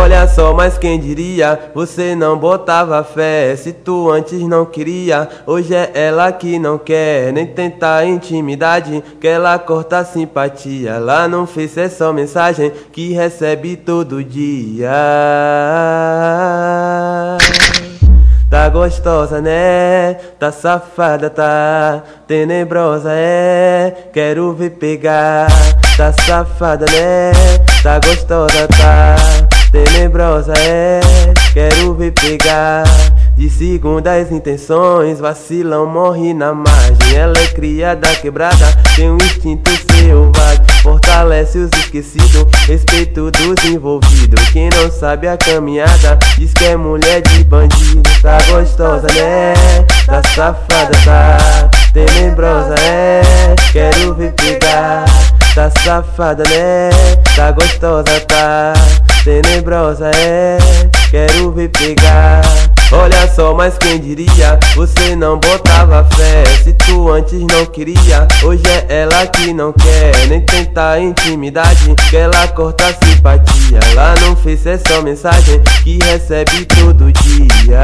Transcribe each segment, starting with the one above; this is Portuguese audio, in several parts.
Olha só, mas quem diria, você não botava fé. Se tu antes não queria, hoje é ela que não quer nem tentar intimidade, que ela corta a simpatia. Ela não fez, é só mensagem que recebe todo dia. Tá gostosa, né? Tá safada, tá tenebrosa, quero ver pegar. Tá safada, né? Tá gostosa, tá tenebrosa, quero ver pegar. De segundas intenções, vacilão morre na margem. Ela é criada quebrada, tem um instinto selvagem. Fortalece os esquecidos, respeito dos envolvidos. Quem não sabe a caminhada, diz que é mulher de bandido. Tá gostosa, né? Tá safada, tá tenebrosa, quero ver pegar. Tá safada, né? Tá gostosa, tá tenebrosa, quero ver pegar. Olha só, mas quem diria, você não botava fé. Se tu antes não queria, hoje é ela que não quer nem tentar intimidade, que ela corta a simpatia. Ela não fez, é só mensagem que recebe todo dia.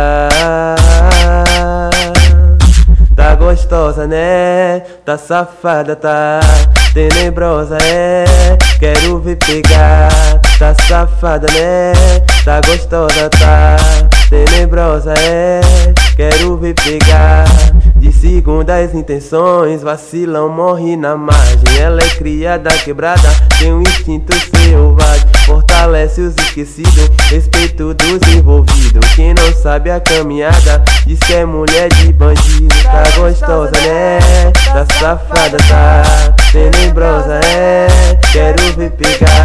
Tá gostosa, né? Tá safada, tá tenebrosa, quero ver pegar. Tá safada, né? Tá gostosa, tá tenebrosa, quero ver pegar. De segundas intenções, vacilão morre na margem. Ela é criada quebrada, tem um instinto selvagem. Fortalece os esquecidos, respeito dos envolvidos. Quem não sabe a caminhada, diz que é mulher de bandido. Tá gostosa, né? Tá safada, tá tenebrosa, quero ver pegar.